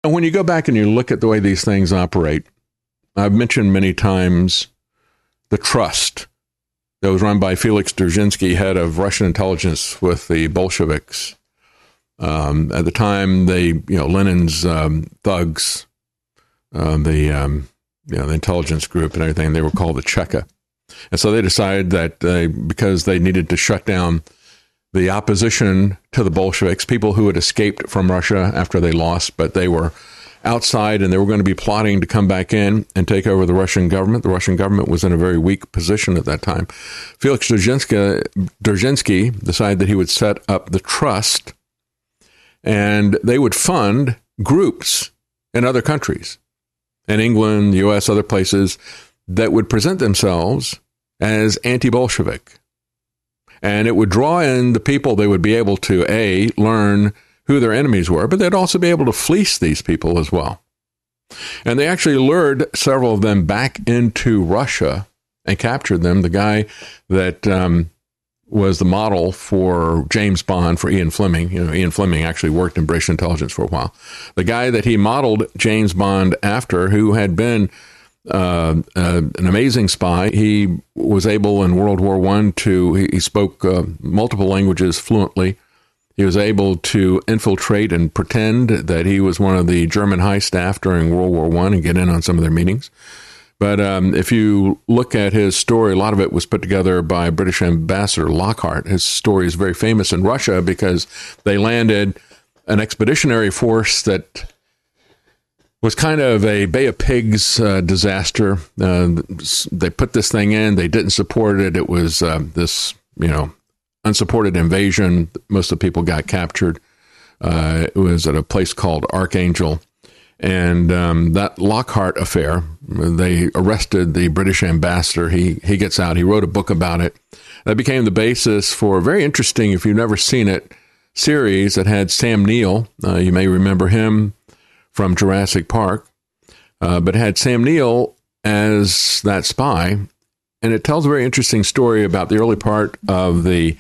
And when you go back and you look at the way these things operate, I've mentioned many times the trust that was run by Felix Dzerzhinsky, head of Russian intelligence with the Bolsheviks. At the time, Lenin's thugs, the intelligence group and everything, they were called the Cheka. And so they decided that because they needed to shut down the opposition to the Bolsheviks, people who had escaped from Russia after they lost, but they were outside and they were going to be plotting to come back in and take over the Russian government. The Russian government was in a very weak position at that time. Felix Dzerzhinsky decided that he would set up the trust, and they would fund groups in other countries, in England, the U.S., other places, that would present themselves as anti-Bolshevik. And it would draw in the people. They would be able to, learn who their enemies were, but they'd also be able to fleece these people as well. And they actually lured several of them back into Russia and captured them. The guy that was the model for James Bond, for Ian Fleming. Ian Fleming actually worked in British intelligence for a while. The guy that he modeled James Bond after, who had been an amazing spy. He was able in World War I he spoke multiple languages fluently. He was able to infiltrate and pretend that he was one of the German high staff during World War I and get in on some of their meetings. But if you look at his story, a lot of it was put together by British Ambassador Lockhart. His story is very famous in Russia because they landed an expeditionary force that was kind of a Bay of Pigs disaster. They put this thing in. They didn't support it. It was this, unsupported invasion. Most of the people got captured. It was at a place called Archangel. And that Lockhart affair, they arrested the British ambassador. He gets out. He wrote a book about it. That became the basis for a very interesting, if you've never seen it, series that had Sam Neill. You may remember him from Jurassic Park, but had Sam Neill as that spy. And it tells a very interesting story about the early part of the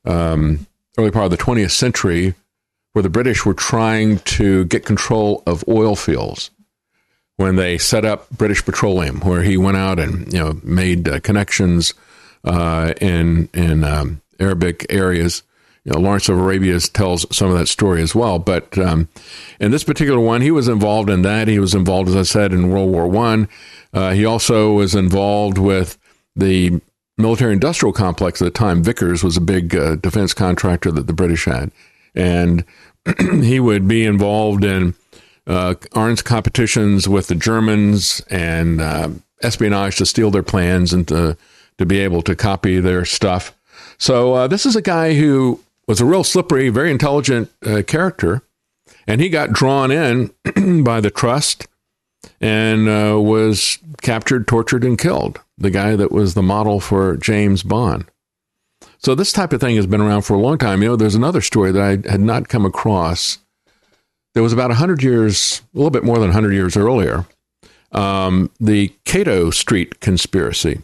20th century, where the British were trying to get control of oil fields when they set up British Petroleum, where he went out and made connections in Arabic areas. Lawrence of Arabia tells some of that story as well. But in this particular one, he was involved in that. He was involved, as I said, in World War I. He also was involved with the military-industrial complex at the time. Vickers was a big defense contractor that the British had. And he would be involved in arms competitions with the Germans and espionage to steal their plans and to be able to copy their stuff. So this is a guy who was a real slippery, very intelligent character, and he got drawn in by the trust and was captured, tortured, and killed, the guy that was the model for James Bond. So this type of thing has been around for a long time. There's another story that I had not come across. There was about 100 years, a little bit more than 100 years earlier, the Cato Street conspiracy.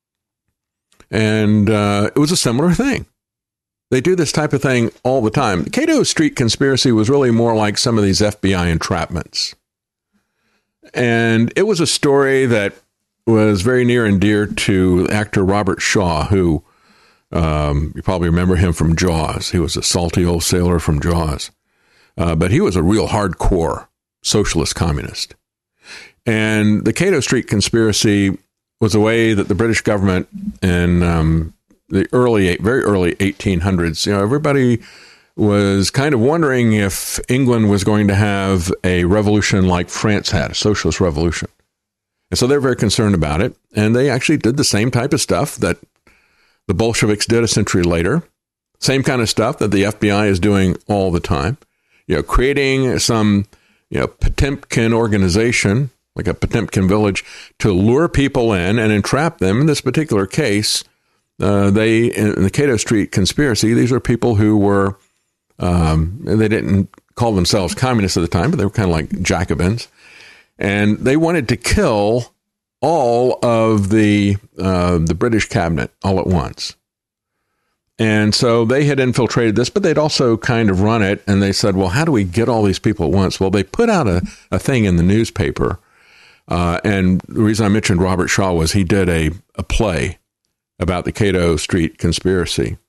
And it was a similar thing. They do this type of thing all the time. The Cato Street conspiracy was really more like some of these FBI entrapments. And it was a story that was very near and dear to actor Robert Shaw, who you probably remember him from Jaws. He was a salty old sailor from Jaws. But he was a real hardcore socialist communist. And the Cato Street conspiracy was a way that the British government in the very early 1800s, everybody was kind of wondering if England was going to have a revolution like France had, a socialist revolution. And so they're very concerned about it. And they actually did the same type of stuff that the Bolsheviks did a century later. Same kind of stuff that the FBI is doing all the time. Creating some, Potemkin organization, like a Potemkin village, to lure people in and entrap them. In this particular case, in the Cato Street conspiracy, these are people who were, they didn't call themselves communists at the time, but they were kind of like Jacobins. And they wanted to kill all of the British cabinet all at once. And so they had infiltrated this, but they'd also kind of run it. And they said, well, how do we get all these people at once? Well, they put out a thing in the newspaper. And the reason I mentioned Robert Shaw was he did a play about the Cato Street conspiracy.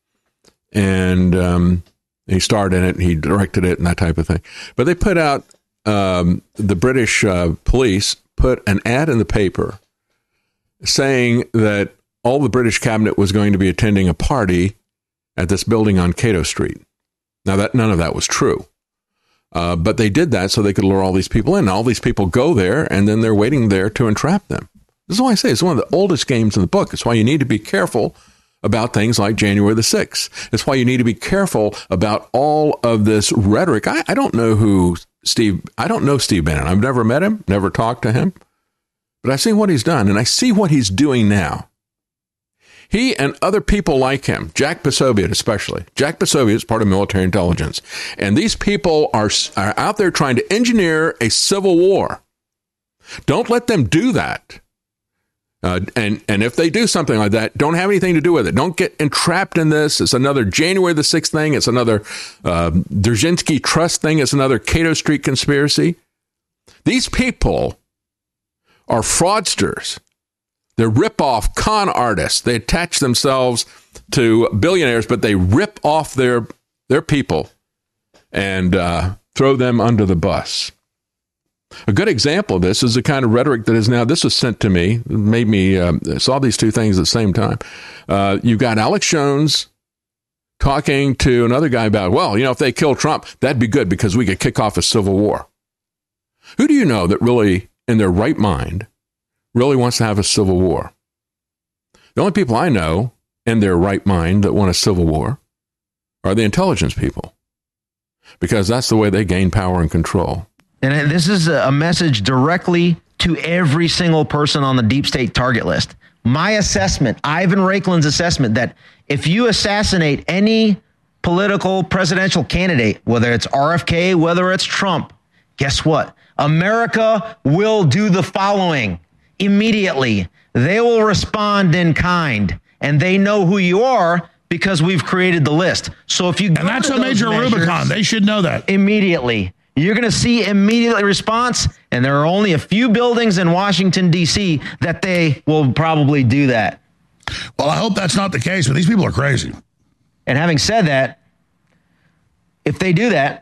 And he starred in it, he directed it, and that type of thing. But they put out, the British police put an ad in the paper saying that all the British cabinet was going to be attending a party at this building on Cato Street. Now, none of that was true. But they did that so they could lure all these people in. All these people go there, and then they're waiting there to entrap them. This is why I say it's one of the oldest games in the book. It's why you need to be careful about things like January the 6th. It's why you need to be careful about all of this rhetoric. I don't know Steve Bannon. I've never met him, never talked to him, but I've seen what he's done, and I see what he's doing now. He and other people like him, Jack Posobiec especially. Jack Posobiec is part of military intelligence. And these people are out there trying to engineer a civil war. Don't let them do that. And if they do something like that, don't have anything to do with it. Don't get entrapped in this. It's another January the 6th thing. It's another Dzerzhinsky Trust thing. It's another Cato Street conspiracy. These people are fraudsters. They're rip-off con artists. They attach themselves to billionaires, but they rip off their people and throw them under the bus. A good example of this is the kind of rhetoric that is now, this was sent to me, it made me, saw these two things at the same time. You've got Alex Jones talking to another guy about, well, if they kill Trump, that'd be good because we could kick off a civil war. Who do you know that really, in their right mind, really wants to have a civil war? The only people I know in their right mind that want a civil war are the intelligence people, because that's the way they gain power and control. And this is a message directly to every single person on the deep state target list. My assessment, Ivan Raiklin's assessment, that if you assassinate any political presidential candidate, whether it's RFK, whether it's Trump, guess what? America will do the following immediately. They will respond in kind, and they know who you are because we've created the list. So if you and that's a major Rubicon. They should know that immediately. You're going to see immediate response, and there are only a few buildings in Washington, D.C. that they will probably do that. Well, I hope that's not the case, but these people are crazy. And having said that, if they do that,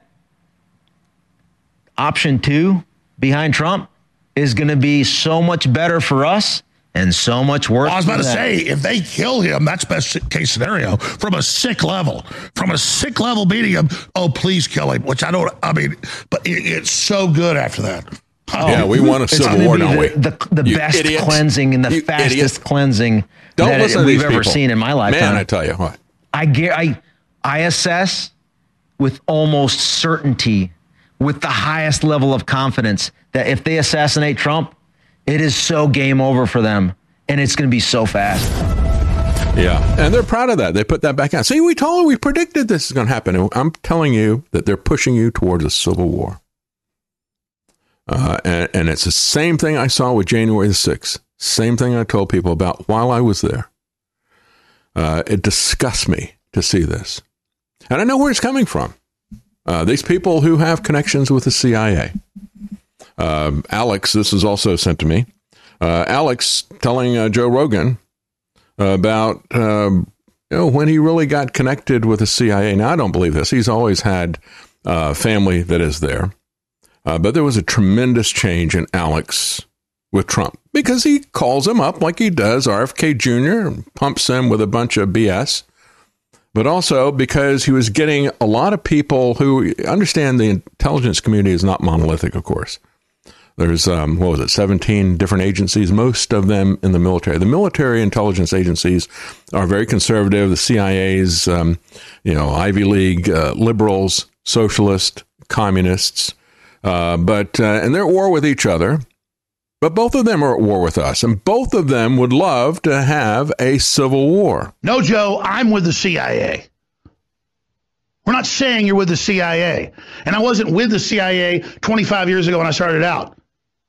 option 2 behind Trump is going to be so much better for us and so much worse. I was about to say, if they kill him, that's best case scenario from a sick level. From a sick level beating him, oh, please kill him, but it's so good after that. Oh, yeah, we want a civil war, don't we? The best idiots. Cleansing and the fastest idiots. Cleansing that we've ever seen in my lifetime. Man, I tell you what. I assess with almost certainty, with the highest level of confidence, that if they assassinate Trump, it is so game over for them, and it's going to be so fast. Yeah, and they're proud of that. They put that back out. See, we predicted this is going to happen. I'm telling you that they're pushing you towards a civil war. And it's the same thing I saw with January the 6th. Same thing I told people about while I was there. It disgusts me to see this. And I know where it's coming from. These people who have connections with the CIA. Alex, this is also sent to me. Alex telling Joe Rogan about when he really got connected with the CIA. Now, I don't believe this. He's always had family that is there. But there was a tremendous change in Alex with Trump because he calls him up like he does RFK Jr. and pumps him with a bunch of BS. But also because he was getting a lot of people who understand the intelligence community is not monolithic, of course. There's, 17 different agencies, most of them in the military. The military intelligence agencies are very conservative. The CIA's, Ivy League, liberals, socialists, communists, and they're at war with each other. But both of them are at war with us, and both of them would love to have a civil war. No, Joe, I'm with the CIA. We're not saying you're with the CIA. And I wasn't with the CIA 25 years ago when I started out.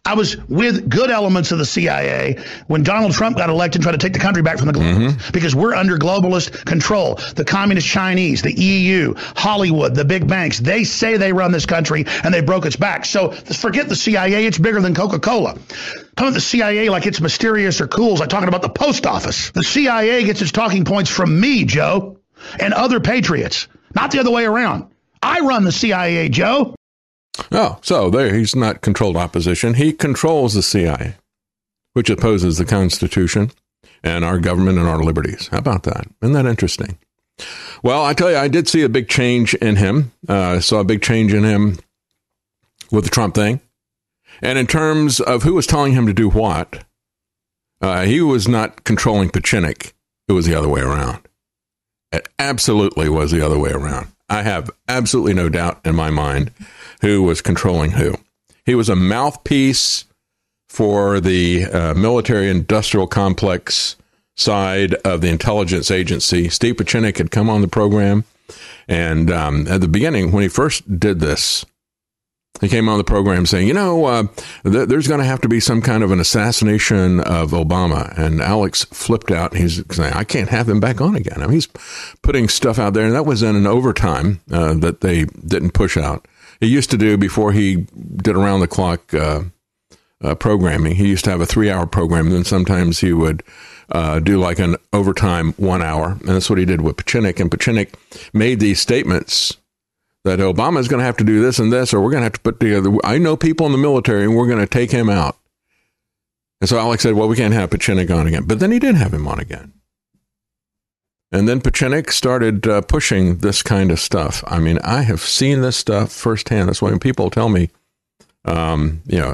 I was with good elements of the CIA when Donald Trump got elected and tried to take the country back from the globalists because we're under globalist control. The communist Chinese, the EU, Hollywood, the big banks, they say they run this country and they broke its back. So forget the CIA. It's bigger than Coca-Cola. Talking about the CIA like it's mysterious or cool is like talking about the post office. The CIA gets its talking points from me, Joe, and other patriots, not the other way around. I run the CIA, Joe. Oh, so there, he's not controlled opposition. He controls the CIA, which opposes the Constitution and our government and our liberties. How about that? Isn't that interesting? Well, I tell you, I did see a big change in him. I saw a big change in him with the Trump thing. And in terms of who was telling him to do what, he was not controlling Pachinik. It was the other way around. It absolutely was the other way around. I have absolutely no doubt in my mind who was controlling who. He was a mouthpiece for the military-industrial complex side of the intelligence agency. Steve Pachinik had come on the program, and at the beginning, when he first did this, he came on the program saying, there's going to have to be some kind of an assassination of Obama. And Alex flipped out, and he's saying, I can't have him back on again. I mean, he's putting stuff out there, and that was in an overtime that they didn't push out. He used to do, before he did around-the-clock programming, he used to have a 3-hour program, and then sometimes he would do like an overtime 1 hour, and that's what he did with Pachinik. And Pachinik made these statements that Obama is going to have to do this and this, or we're going to have to put together, I know people in the military, and we're going to take him out. And so Alex said, well, we can't have Pachinik on again. But then he did have him on again. And then Pachinik started pushing this kind of stuff. I mean, I have seen this stuff firsthand. That's why when people tell me, you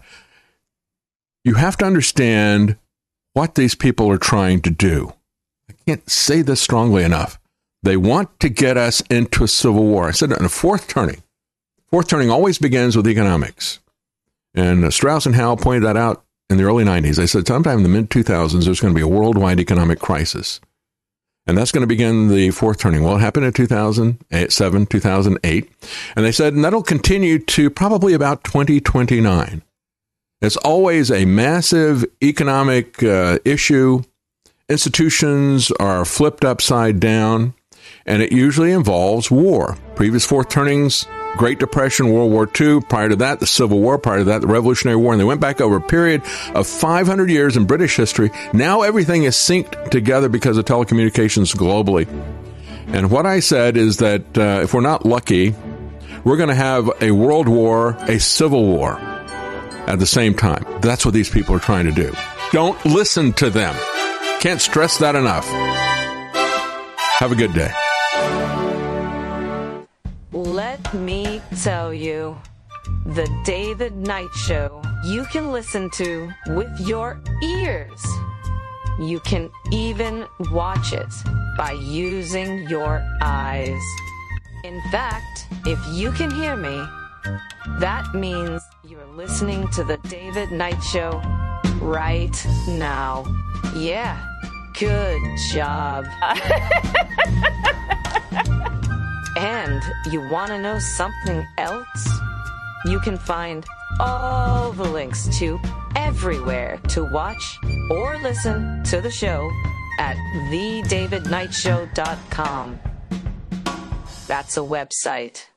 have to understand what these people are trying to do. I can't say this strongly enough. They want to get us into a civil war. I said in a fourth turning always begins with economics. And Strauss and Howe pointed that out in the early 90s. They said sometime in the mid-2000s, there's going to be a worldwide economic crisis. And that's going to begin the fourth turning. Well, it happened in 2007, 2008. And they said, and that'll continue to probably about 2029. It's always a massive economic issue. Institutions are flipped upside down, and it usually involves war. Previous fourth turnings, Great Depression, World War II. Prior to that, the Civil War. Prior to that, the Revolutionary War. And they went back over a period of 500 years in British history. Now everything is synced together because of telecommunications globally. And what I said is that if we're not lucky, we're going to have a world war, a civil war at the same time. That's what these people are trying to do. Don't listen to them. Can't stress that enough. Have a good day. Let me tell you, the David Knight Show you can listen to with your ears. You can even watch it by using your eyes. In fact, if you can hear me, that means you're listening to the David Knight Show right now. Yeah, good job. And you want to know something else? You can find all the links to everywhere to watch or listen to the show at thedavidknightshow.com. That's a website.